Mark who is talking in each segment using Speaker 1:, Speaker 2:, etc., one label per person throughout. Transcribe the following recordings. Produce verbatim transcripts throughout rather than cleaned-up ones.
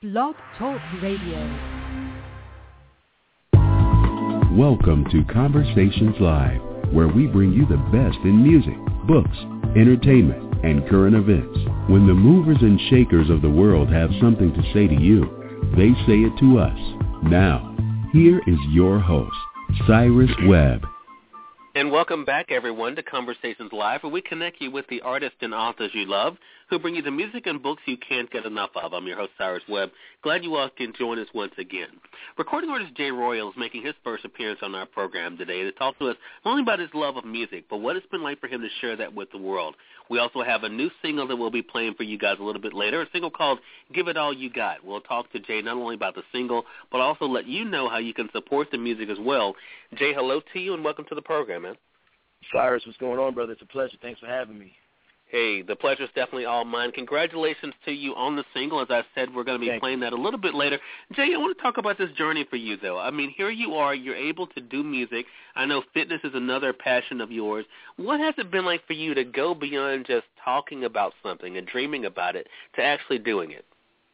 Speaker 1: Blog Talk Radio.
Speaker 2: Welcome to Conversations Live, where we bring you the best in music, books, entertainment, and current events. When the movers and shakers of the world have something to say to you, they say it to us. Now, here is your host, Cyrus Webb.
Speaker 3: And welcome back, everyone, to Conversations Live, where we connect you with the artists and authors you love, who bring you the music and books you can't get enough of. I'm your host, Cyrus Webb. Glad you all can join us once again. Recording artist Jay Royal is making his first appearance on our program today to talk to us not only about his love of music, but what it's been like for him to share that with the world. We also have a new single that we'll be playing for you guys a little bit later, a single called Give It All You Got. We'll talk to Jay not only about the single, but also let you know how you can support the music as well. Jay, hello to you, and welcome to the program, man.
Speaker 4: Cyrus, what's going on, brother? It's a pleasure. Thanks for having me.
Speaker 3: Hey, the pleasure's definitely all mine. Congratulations to you on the single. As I said, we're going to be
Speaker 4: Thank
Speaker 3: playing
Speaker 4: you.
Speaker 3: that a little bit later. Jay, I want to talk about this journey for you, though. I mean, here you are. You're able to do music. I know fitness is another passion of yours. What has it been like for you to go beyond just talking about something and dreaming about it to actually doing it?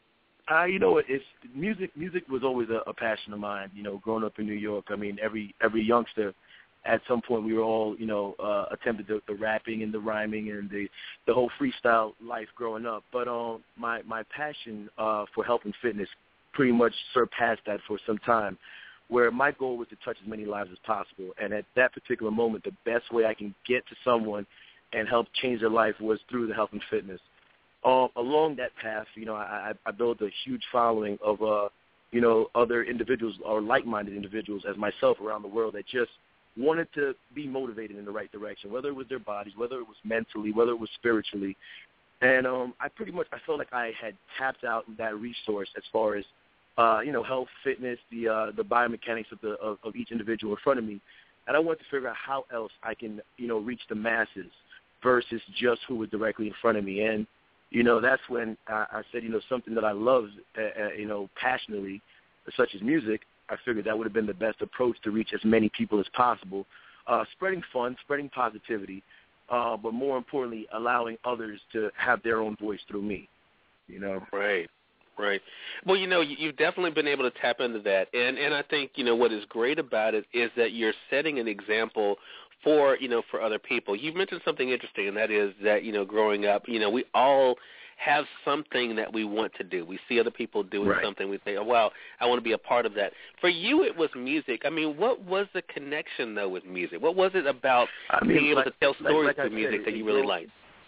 Speaker 4: Uh, you know, it's music. Music was always a, a passion of mine. You know, growing up in New York, I mean, every every youngster, at some point, we were all, you know, uh, attempted the, the rapping and the rhyming and the the whole freestyle life growing up. But um, my my passion uh, for health and fitness pretty much surpassed that for some time, where my goal was to touch as many lives as possible. And at that particular moment, the best way I can get to someone and help change their life was through the health and fitness. Um, along that path, you know, I, I built a huge following of, uh, you know, other individuals or like-minded individuals as myself around the world that just wanted to be motivated in the right direction, whether it was their bodies, whether it was mentally, whether it was spiritually. And um, I pretty much, I felt like I had tapped out that resource as far as, uh, you know, health, fitness, the uh, the biomechanics of, the, of, of each individual in front of me. And I wanted to figure out how else I can, you know, reach the masses versus just who was directly in front of me. And, you know, that's when I, I said, you know, something that I love, uh, uh, you know, passionately, such as music. I figured that would have been the best approach to reach as many people as possible, uh, spreading fun, spreading positivity, uh, but more importantly, allowing others to have their own voice through me, you know.
Speaker 3: Right, right. Well, you know, you've definitely been able to tap into that, and, and I think, you know, what is great about it is that you're setting an example for, you know, for other people. You've mentioned something interesting, and that is that, you know, growing up, you know, we all have something that we want to do. We see other people doing
Speaker 4: right.
Speaker 3: something. We say, oh, wow, I want to be a part of that. For you, it was music. I mean, what was the connection, though, with music? What was it about
Speaker 4: I mean,
Speaker 3: being able
Speaker 4: like,
Speaker 3: to tell stories
Speaker 4: like, like
Speaker 3: through music
Speaker 4: said,
Speaker 3: that you really liked?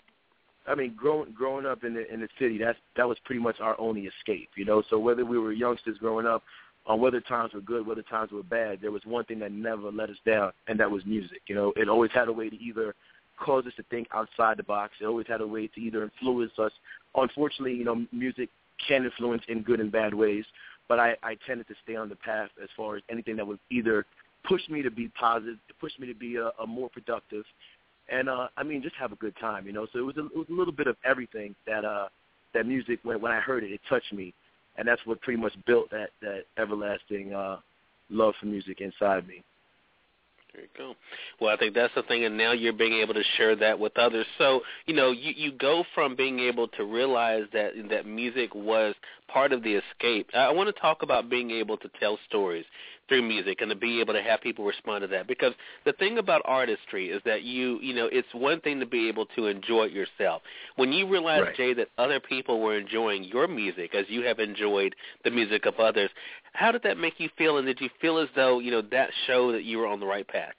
Speaker 4: I mean, growing growing up in the in the city, that's that was pretty much our only escape, you know. So whether we were youngsters growing up, on whether times were good, whether times were bad, there was one thing that never let us down, and that was music. You know, it always had a way to either cause us to think outside the box. It always had a way to either influence us. Unfortunately, you know, music can influence in good and bad ways, but I, I tended to stay on the path as far as anything that would either push me to be positive, push me to be a, a more productive, and, uh, I mean, just have a good time, you know. So it was a, it was a little bit of everything that uh, that music, when, when I heard it, it touched me, and that's what pretty much built that, that everlasting uh, love for music inside me.
Speaker 3: There you go. Well, I think that's the thing, and now you're being able to share that with others. So, you know, you, you go from being able to realize that that music was part of the escape. I want to talk about being able to tell stories through music and to be able to have people respond to that. Because the thing about artistry is that you, you know, it's one thing to be able to enjoy it yourself. When you realize,
Speaker 4: right.
Speaker 3: Jay, that other people were enjoying your music as you have enjoyed the music of others, how did that make you feel? And did you feel as though, you know, that showed that you were on the right path?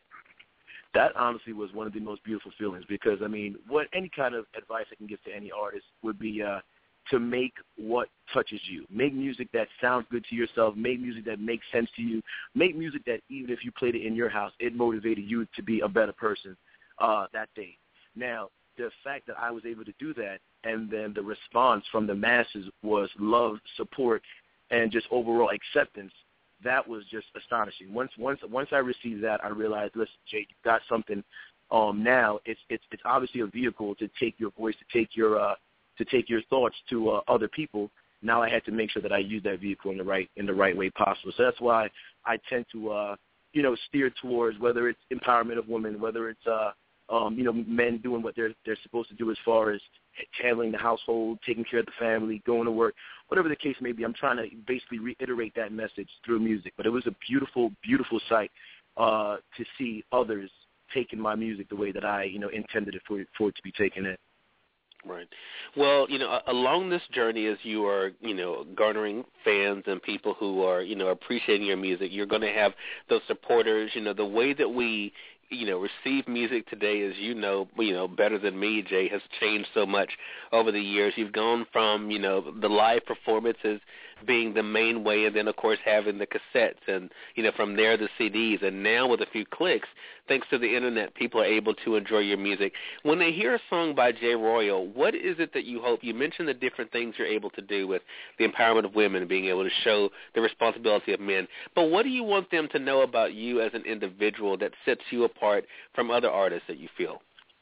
Speaker 4: That honestly was one of the most beautiful feelings because, I mean, what any kind of advice I can give to any artist would be uh, to make what touches you. Make music that sounds good to yourself. Make music that makes sense to you. Make music that even if you played it in your house, it motivated you to be a better person uh, that day. Now, the fact that I was able to do that and then the response from the masses was love, support, and just overall acceptance, that was just astonishing. Once once once I received that, I realized, listen, Jay, you've got something. Um, now it's it's it's obviously a vehicle to take your voice, to take your uh, to take your thoughts to uh, other people. Now I had to make sure that I use that vehicle in the right in the right way possible. So that's why I tend to uh, you know steer towards whether it's empowerment of women, whether it's uh, um, you know men doing what they're they're supposed to do as far as handling the household, taking care of the family, going to work, whatever the case may be. I'm trying to basically reiterate that message through music. But it was a beautiful, beautiful sight uh, to see others taking my music the way that I, you know, intended it for, for it to be taken in.
Speaker 3: Right. Well, you know, along this journey as you are, you know, garnering fans and people who are, you know, appreciating your music, you're going to have those supporters. You know, the way that we, you know, receive music today, as you know, you know, better than me, Jay, has changed so much over the years. You've gone from, you know, the live performances being the main way, and then, of course, having the cassettes, and, you know, from there the C Ds. And now with a few clicks, thanks to the Internet, people are able to enjoy your music. When they hear a song by Jay Royal, what is it that you hope? You mentioned the different things you're able to do with the empowerment of women and being able to show the responsibility of men. But what do you want them to know about you as an individual that sets you apart from other artists that you feel?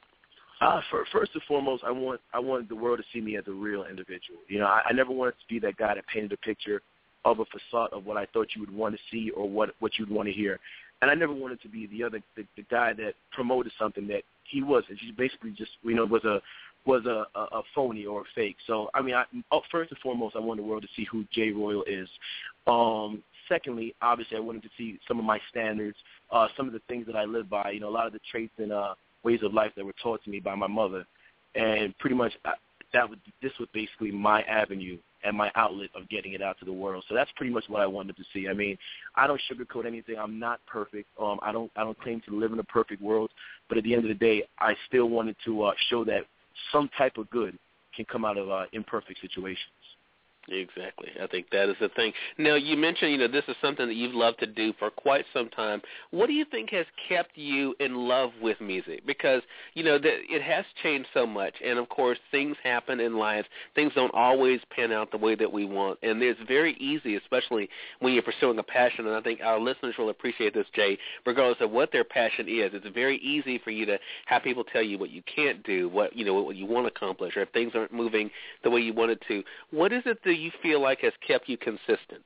Speaker 4: Uh, for, first and foremost, I want I wanted the world to see me as a real individual. You know, I, I never wanted to be that guy that painted a picture of a facade of what I thought you would want to see or what what you'd want to hear. And I never wanted to be the other the, the guy that promoted something that he wasn't. He basically just, you know, was a was a, a, a phony or a fake. So, I mean, I, first and foremost, I want the world to see who Jay Royal is. Um, secondly, obviously, I wanted to see some of my standards, uh, some of the things that I live by, you know, a lot of the traits and uh, ways of life that were taught to me by my mother. And pretty much I, that would, this was basically my avenue and my outlet of getting it out to the world. So that's pretty much what I wanted to see. I mean, I don't sugarcoat anything. I'm not perfect. Um, I don't I don't claim to live in a perfect world. But at the end of the day, I still wanted to uh, show that some type of good can come out of uh, imperfect situations.
Speaker 3: Exactly. I think that is the thing. Now, you mentioned, you know, this is something that you've loved to do for quite some time. What do you think has kept you in love with music? Because, you know, the, it has changed so much, and, of course, things happen in life. Things don't always pan out the way that we want, and it's very easy, especially when you're pursuing a passion, and I think our listeners will appreciate this, Jay, regardless of what their passion is. It's very easy for you to have people tell you what you can't do, what, you know, what you want to accomplish, or if things aren't moving the way you want it to. What is it that you feel like has kept you consistent?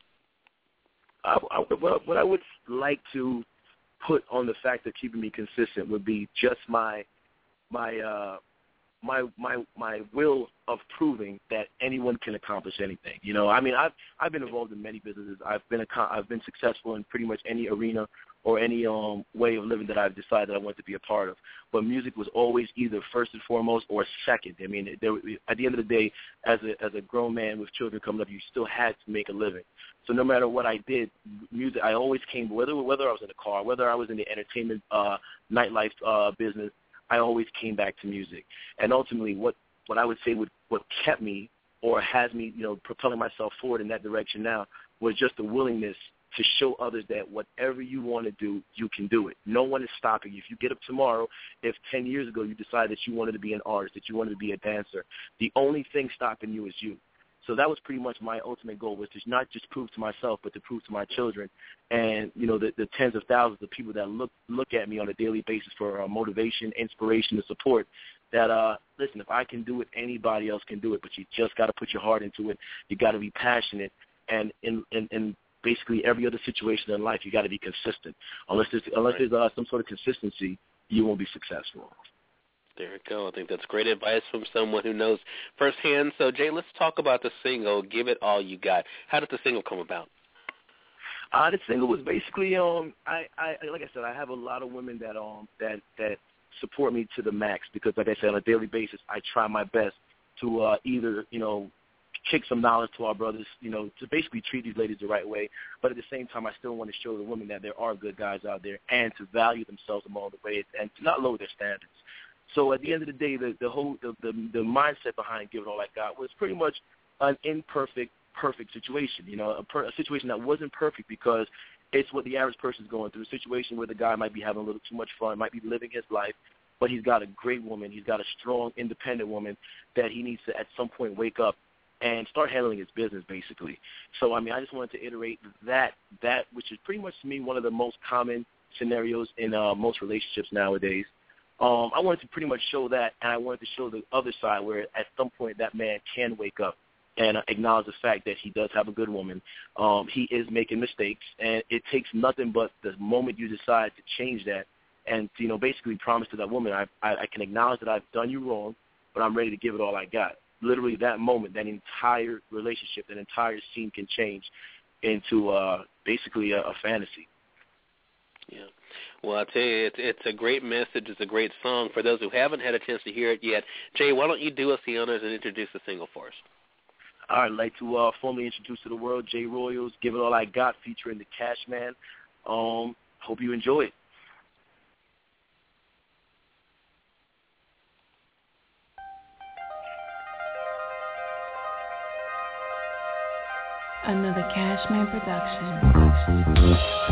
Speaker 4: I, I, what, what I would like to put on the fact of keeping me consistent would be just my my uh, my my my will of proving that anyone can accomplish anything. You know, I mean, I've I've been involved in many businesses. I've been a, I've been successful in pretty much any arena or any um, way of living that I've decided I want to be a part of. But music was always either first and foremost or second. I mean, there, at the end of the day, as a as a grown man with children coming up, you still had to make a living. So no matter what I did, music, I always came, whether whether I was in a car, whether I was in the entertainment, uh, nightlife uh, business, I always came back to music. And ultimately, what, what I would say would what kept me or has me, you know, propelling myself forward in that direction now was just the willingness to show others that whatever you want to do, you can do it. No one is stopping you. If you get up tomorrow, if ten years ago you decided that you wanted to be an artist, that you wanted to be a dancer, the only thing stopping you is you. So that was pretty much my ultimate goal, was to not just prove to myself, but to prove to my children and, you know, the, the tens of thousands of people that look look at me on a daily basis for uh, motivation, inspiration, and support, that, uh, listen, if I can do it, anybody else can do it, but you just got to put your heart into it. You got to be passionate. And in, in, in basically every other situation in life, you got to be consistent. Unless there's, unless there's uh, some sort of consistency, you won't be successful.
Speaker 3: There you go. I think that's great advice from someone who knows firsthand. So, Jay, let's talk about the single, Give It All You Got. How did the single come about?
Speaker 4: Uh, the single was basically, um, I, I, like I said, I have a lot of women that, um, that, that support me to the max because, like I said, on a daily basis, I try my best to uh, either, you know, kick some knowledge to our brothers, you know, to basically treat these ladies the right way. But at the same time, I still want to show the women that there are good guys out there and to value themselves along the way and to not lower their standards. So at the end of the day, the, the whole the, the the mindset behind Give It All I Got was pretty much an imperfect, perfect situation. You know, a, per, a situation that wasn't perfect because it's what the average person is going through. A situation where the guy might be having a little too much fun, might be living his life, but he's got a great woman. He's got a strong, independent woman that he needs to at some point wake up and start handling his business, basically. So, I mean, I just wanted to iterate that, that which is pretty much, to me, one of the most common scenarios in uh, most relationships nowadays. Um, I wanted to pretty much show that, and I wanted to show the other side where at some point that man can wake up and uh, acknowledge the fact that he does have a good woman. Um, he is making mistakes, and it takes nothing but the moment you decide to change that and, you know, basically promise to that woman, I, I, I can acknowledge that I've done you wrong, but I'm ready to give it all I got. Literally that moment, that entire relationship, that entire scene can change into uh, basically a, a fantasy.
Speaker 3: Yeah. Well, I tell you, it's, it's a great message. It's a great song. For those who haven't had a chance to hear it yet, Jay, why don't you do us the honors and introduce the single for us?
Speaker 4: All right, I'd like to uh, formally introduce to the world Jay Royals, Give It All I Got, featuring the Cashman. Um, hope you enjoy it.
Speaker 1: Another Cashman production.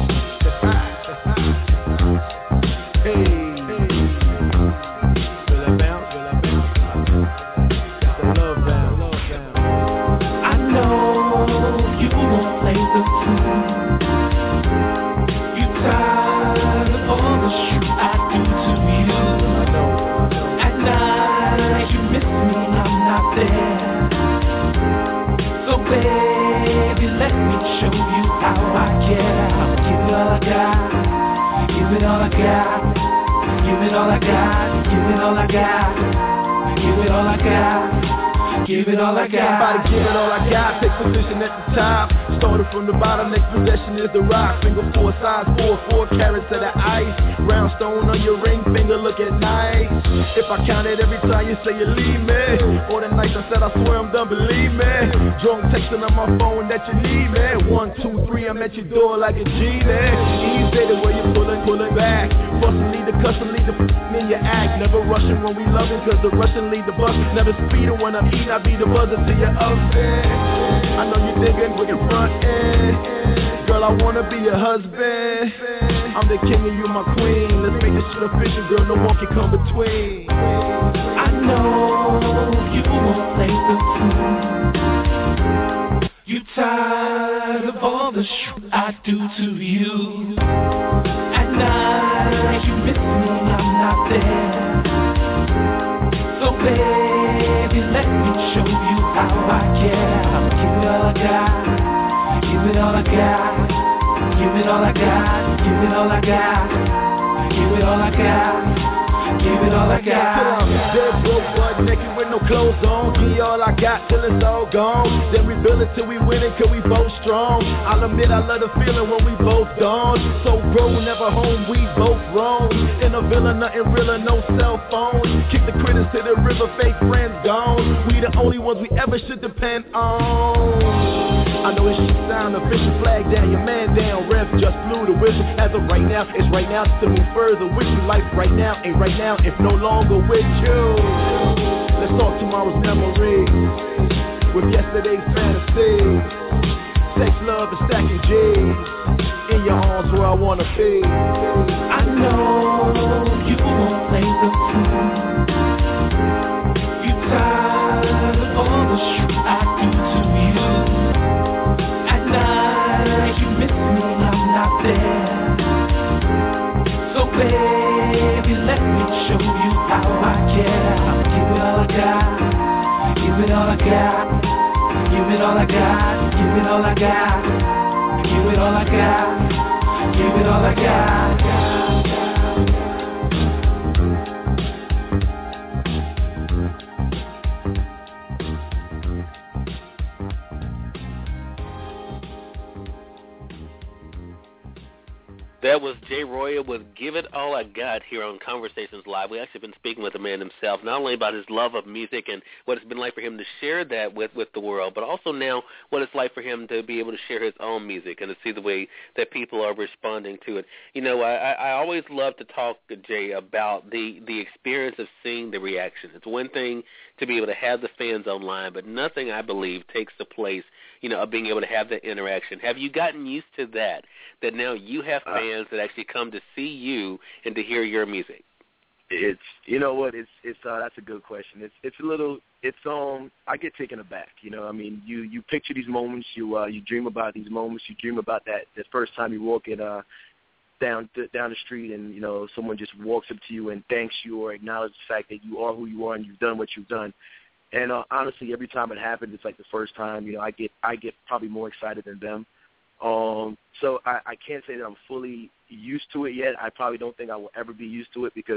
Speaker 5: Hey, hey, will I bounce? Will I bounce? Got the love bounce, love bounce.
Speaker 6: I know you won't play the fool. You tired of all the shit I do to you.
Speaker 5: I know.
Speaker 6: At night you miss me, I'm not there. So baby, let me show you how I care. I'll give it all I got. Give it all I got. Give it all I got. Give it all I got. Give it all I got. Give it all I got.
Speaker 5: Everybody give it all I got. Take position at the top. Started from the bottom. Next possession is the rock. Finger four, size four, four carats of the ice. Round stone on your ring finger, look at nice. If I count it every time you say you leave me, or the nights I said I swear I'm done, believe me. Drunk texting on my phone that you need me. One, two, three, I'm at your door like a genie. Easy the way you pullin', pullin' back. Bustin' lead the custom, lead the f***ing in your act. Never rushin' when we lovin', cause the rushin' lead the bus. Never speedin' when I'm eatin', I be the buzzer till you're upset. I know you diggin' with your front end. Girl, I wanna be your husband. I'm the king and you my queen. Let's make this shit official, girl, no one can come between.
Speaker 6: I know you won't play the fool. You tired of all the shit I do to you. At night you miss me, I'm not there. So baby, let me show you how I care. I'll give it all I got. Give it all I got. Give it all I got, give it all I got, give it all I got, give it all I got.
Speaker 5: Till I'm dead broke, butt naked with no clothes on. Give you all I got till it's all gone. Then we build it till we win it, cause we both strong. I'll admit I love the feeling when we both gone. So grown, never home, we both grown. In a villa, nothing realer, no cell phone. Kick the critics to the river, fake friends gone. We the only ones we ever should depend on. I know it should sound official, flag down, your man down, ref just blew the whistle. As of right now, it's right now to move further with you. Life right now ain't right now if no longer with you. Let's talk tomorrow's memories with yesterday's fantasies. Sex, love, and stacking G's. In your arms where I wanna be.
Speaker 6: I know you won't play the fool. You tired of all the shit I do to you. At night you miss me, I'm not there. So baby, let me show you how I care. I'll give it all I got. Give it all I got. Give it all I got. Give it all I got. Give it all I got. Give it all I got.
Speaker 3: That was Jay Royal with Give It All I Got here on Conversations Live. We've actually been speaking with the man himself, not only about his love of music and what it's been like for him to share that with, with the world, but also now what it's like for him to be able to share his own music and to see the way that people are responding to it. You know, I, I always love to talk to Jay about the, the experience of seeing the reaction. It's one thing to be able to have the fans online, but nothing, I believe, takes the place, you know, of being able to have that interaction. Have you gotten used to that, that now you have fans that actually come to see you and to hear your music?
Speaker 4: It's, you know what, it's, it's, uh, that's a good question. It's, it's a little, it's, um, I get taken aback, you know, I mean, you, you picture these moments, you, uh, you dream about these moments, you dream about that, that first time you walk in, uh, down, down the street and, you know, someone just walks up to you and thanks you or acknowledges the fact that you are who you are and you've done what you've done. And, uh, honestly, every time it happens, it's like the first time, you know, I get, I get probably more excited than them. Um, so I, I can't say that I'm fully used to it yet. I probably don't think I will ever be used to it because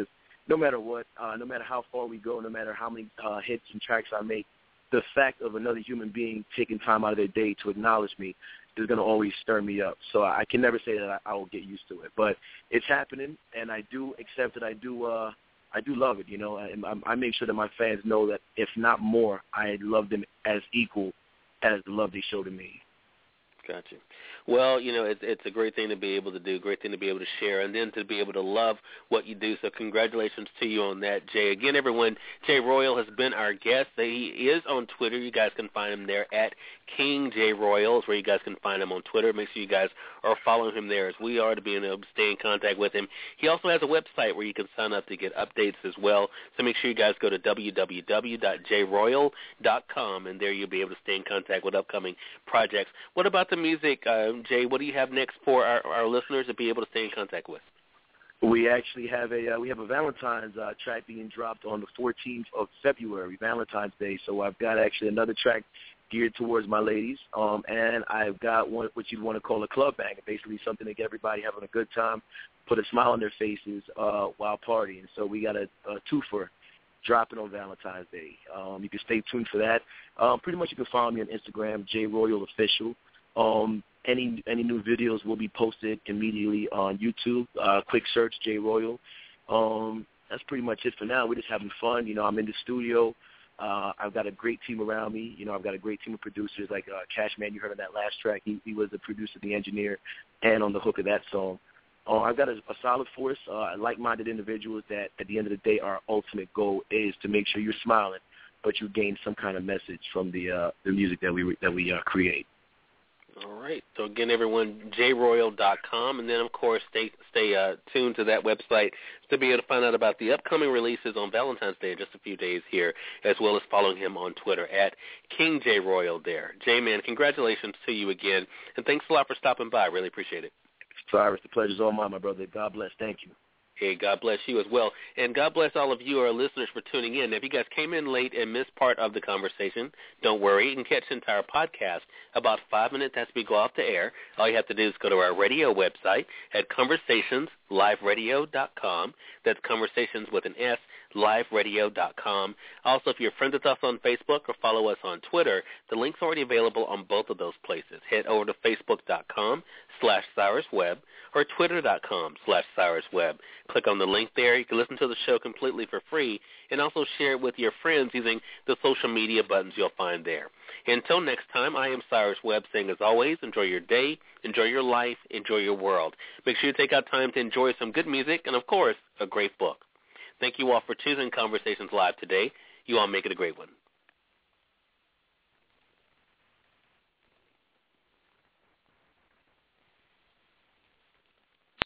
Speaker 4: no matter what, uh, no matter how far we go, no matter how many uh, hits and tracks I make, the fact of another human being taking time out of their day to acknowledge me is going to always stir me up. So I can never say that I, I will get used to it, but it's happening, and I do accept it. I do, uh, I do love it. You know, I, I make sure that my fans know that if not more, I love them as equal as the love they show to me.
Speaker 3: Gotcha. Well, you know, it's, it's a great thing to be able to do, great thing to be able to share, and then to be able to love what you do. So congratulations to you on that, Jay. Again, everyone, Jay Royal has been our guest. He is on Twitter. You guys can find him there at King J Royal is where you guys can find him on Twitter. Make sure you guys are following him there as we are to be able to stay in contact with him. He also has a website where you can sign up to get updates as well. So make sure you guys go to w w w dot j royal dot com, and there you'll be able to stay in contact with upcoming projects. What about the music, uh, Jay? What do you have next for our, our listeners to be able to stay in contact with?
Speaker 4: We actually have a uh, we have a Valentine's uh, track being dropped on the fourteenth of February, Valentine's Day. So I've got actually another track geared towards my ladies, um, and I've got one what you'd want to call a club banger, basically something to get everybody having a good time, put a smile on their faces uh, while partying. So we got a, a twofer dropping on Valentine's Day. Um, you can stay tuned for that. Um, pretty much you can follow me on Instagram, J Royal Official. Um, any any new videos will be posted immediately on YouTube. Uh, quick search, J Royal. Um, that's pretty much it for now. We're just having fun. You know, I'm in the studio. Uh, I've got a great team around me. You know, I've got a great team of producers like uh, Cashman. You heard on that last track. He, he was the producer, the engineer, and on the hook of that song. Uh, I've got a, a solid force, uh, like-minded individuals that at the end of the day our ultimate goal is to make sure you're smiling, but you gain some kind of message from the uh, the music that we that we uh, create.
Speaker 3: All right. So, again, everyone, j royal dot com, and then, of course, stay stay uh, tuned to that website to be able to find out about the upcoming releases on Valentine's Day in just a few days here, as well as following him on Twitter at King J Royal there. Jay, man, congratulations to you again, and thanks a lot for stopping by. I really appreciate it.
Speaker 4: Cyrus, the pleasure's all mine, my brother. God bless. Thank you.
Speaker 3: Hey, God bless you as well. And God bless all of you, our listeners, for tuning in. If you guys came in late and missed part of the conversation, don't worry. You can catch the entire podcast about five minutes after we go off the air. All you have to do is go to our radio website at conversations live radio dot com. That's conversations with an S, live radio dot com. Also, if you're friends with us on Facebook or follow us on Twitter, the link's already available on both of those places. Head over to facebook dot com slash Cyrus Webb or twitter dot com slash Cyrus Webb. Click on the link there. You can listen to the show completely for free and also share it with your friends using the social media buttons you'll find there. Until next time, I am Cyrus Webb saying, as always, enjoy your day, enjoy your life, enjoy your world. Make sure you take out time to enjoy some good music and, of course, a great book. Thank you all for choosing Conversations Live today. You all make it a great one.